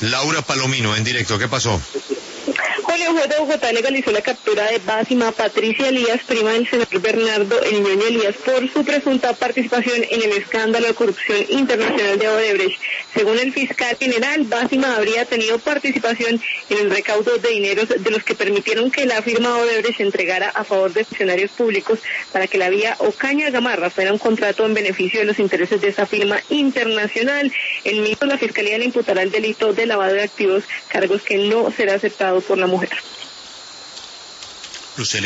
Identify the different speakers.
Speaker 1: Laura Palomino, en directo, ¿qué pasó?
Speaker 2: Julio, el juez de Bogotá legalizó la captura de Básima Patricia Elías, prima del senador Bernardo El Ñoño Elías, por su presunta participación en el escándalo de corrupción internacional de Odebrecht. Según el fiscal general, Básima habría tenido participación en el recaudo de dineros de los que permitieron que la firma Odebrecht entregara a favor de funcionarios públicos para que la vía Ocaña Gamarra fuera un contrato en beneficio de los intereses de esa firma internacional. El mismo, la fiscalía le imputará el delito de lavado de activos, cargos que no será aceptado por la mujer.